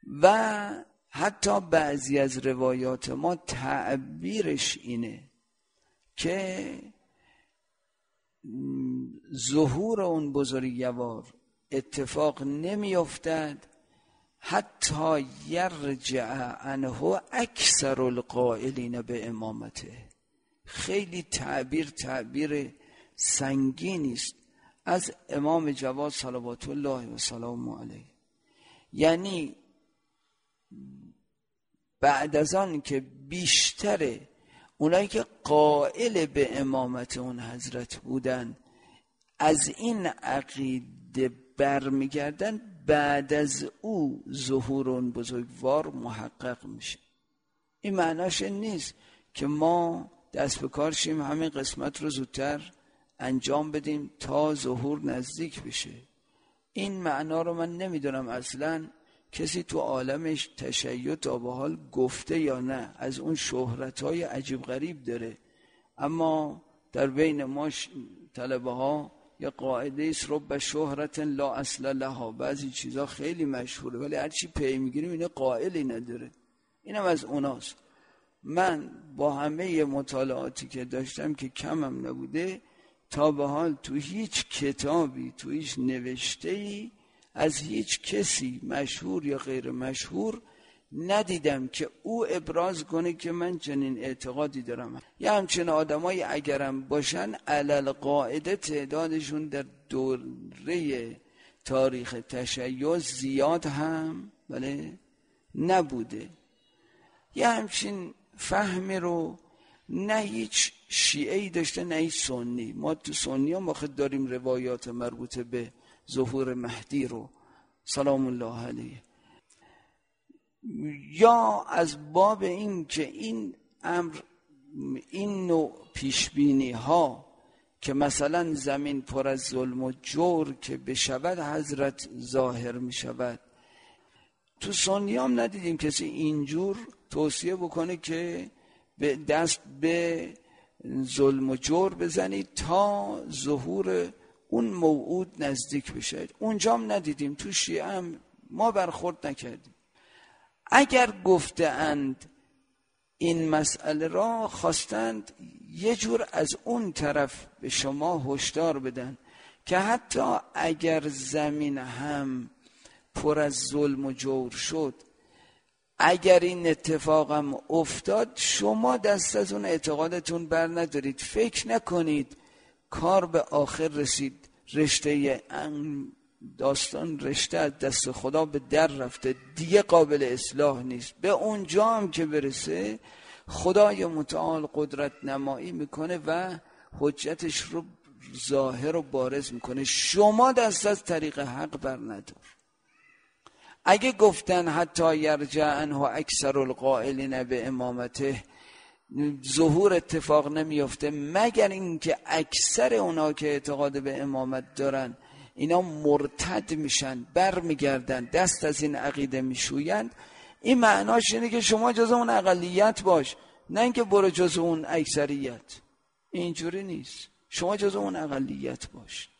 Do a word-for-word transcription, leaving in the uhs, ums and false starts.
و حتی بعضی از روایات ما تعبیرش اینه که ظهور اون بزرگوار اتفاق نمی افتد حتی یرجع عنه اکثر القائلین به امامته. خیلی تعبیر تعبیر سنگینی است از امام جواد صلوات الله و سلام علیه. یعنی بعد از آن که بیشتر اونایی که قائل به امامت اون حضرت بودن از این عقیده برمیگردن، بعد از او ظهور اون بزرگوار محقق میشه. این معناش نیست که ما دست به کار شیم همین قسمت رو زودتر انجام بدیم تا ظهور نزدیک بشه. این معنا رو من نمیدونم اصلا کسی تو عالمش تشیع تا به حال گفته یا نه. از اون شهرت‌های عجیب غریب داره، اما در بین ما طلبه ها یه قاعده است رب شهرت لا اصل لها. بعضی چیزا خیلی مشهوره ولی هرچی پی میگیریم اینه قائلی نداره. اینم از اوناست. من با همه مطالعاتی که داشتم که کمم نبوده تا به حال تو هیچ کتابی تو هیچ نوشته‌ای از هیچ کسی مشهور یا غیر مشهور ندیدم که او ابراز کنه که من چنین اعتقادی دارم. یا همچنین آدمایی اگرم باشن علل قاعده تعدادشون در دوره تاریخ تشیع زیاد هم بله نبوده. یا همچین فهمی رو نه هیچ شیعه‌ای داشته نه هیچ سنی. ما تو سنی هم واخد داریم روایات مربوطه به ظهور مهدی رو سلام الله علیه. یا از باب این که این امر این نوع پیشبینی ها که مثلا زمین پر از ظلم و جور که بشود حضرت ظاهر می شود، تو سنی هم ندیدیم کسی اینجور توصیه بکنه که به دست به ظلم و جور بزنید تا ظهور اون موعود نزدیک بشه. اونجا هم ندیدیم، تو شیعه هم ما برخورد نکردیم. اگر گفته اند این مسئله را خواستند یه جور از اون طرف به شما هشدار بدن که حتی اگر زمین هم پر از ظلم و جور شد، اگر این اتفاقم افتاد شما دست از اون اعتقادتون بر ندارید، فکر نکنید کار به آخر رسید، رشته داستان رشته از دست خدا به در رفته دیگه قابل اصلاح نیست. به اونجا هم که برسه خدای متعال قدرت نمایی میکنه و حجتش رو ظاهر و بارز میکنه. شما دست از طریق حق بر ندار. اگه گفتن حتی یرجع عنه اکثر القائلین به امامته، ظهور اتفاق نمیفته مگر اینکه اکثر اونا که اعتقاد به امامت دارن اینا مرتد میشن، بر میگردن، دست از این عقیده میشویند، این معناش اینه که شما جز اون اقلیت باش، نه اینکه برو جز اون اکثریت. اینجوری نیست. شما جز اون اقلیت باش.